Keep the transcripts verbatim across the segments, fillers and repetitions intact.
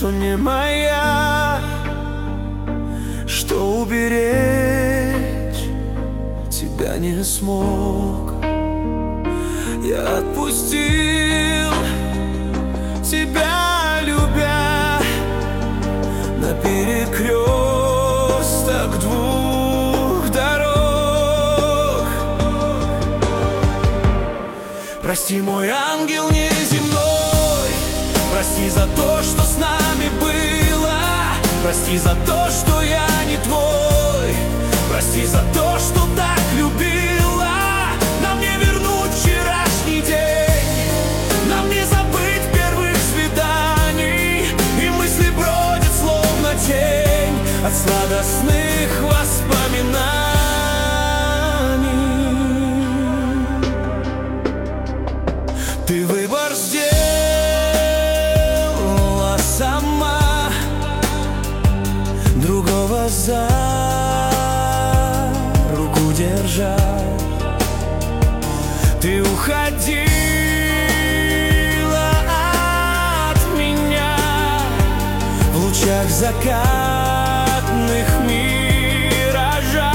что не моя, что уберечь тебя не смог. Я отпустил тебя, любя, на перекресток двух дорог. Прости, мой ангел неземной, прости за то, что с нами было, прости за то, что я не твой, прости за то, что так любила. Нам не вернуть вчерашний день, нам не забыть первых свиданий, и мысли бродят словно тень от сладостных воспоминаний. Ты выбор сделала сама, другого за руку держа. Ты уходила от меня в лучах закатных миража.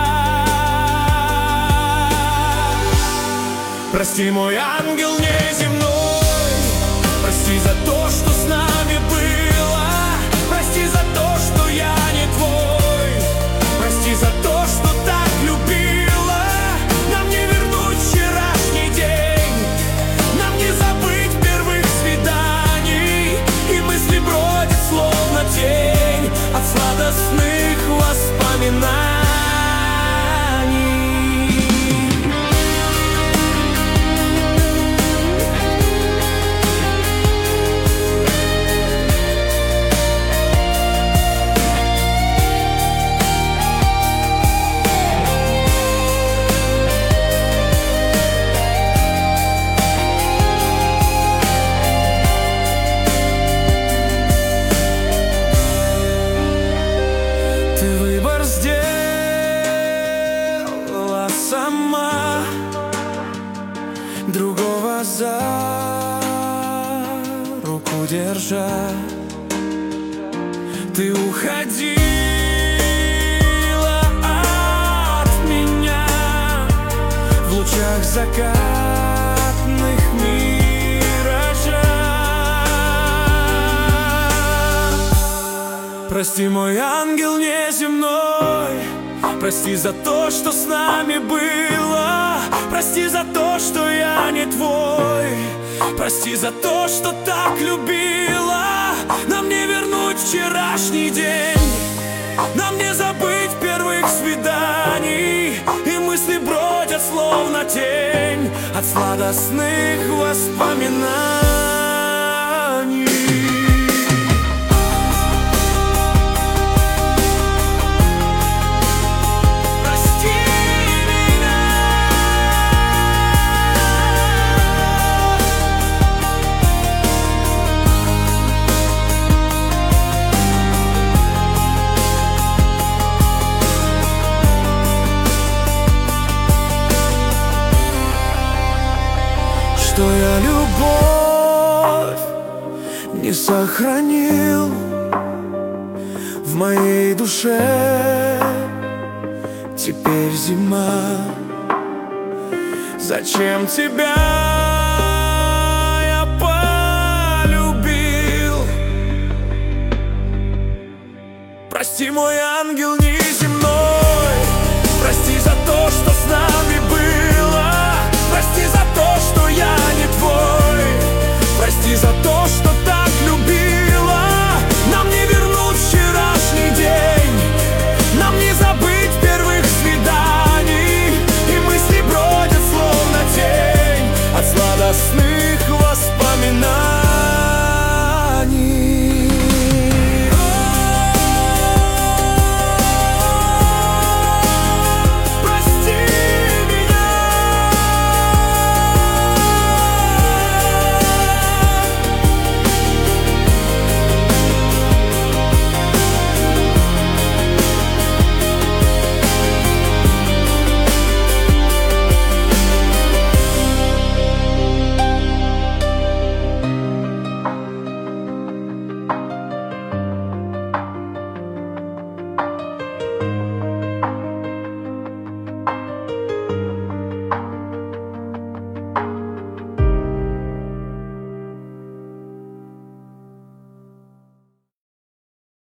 Прости, мой ангел неземной, прости за то, что с нами было, прости за то, что я не твой, прости за то, что так любила. Нам не вернуть вчерашний день, нам не забыть первых свиданий, и мысли бродят словно тень от сладостных воспоминаний. Сама, другого за руку держа. Ты уходила от меня в лучах закатных миража. Прости, мой ангел неземной, прости за то, что с нами было, прости за то, что я не твой, прости за то, что так любила. Нам не вернуть вчерашний день, нам не забыть первых свиданий, и мысли бродят словно тень от сладостных воспоминаний. Что я любовь не сохранил в моей душе. Теперь зима. Зачем тебя я полюбил? Прости, мой ангел.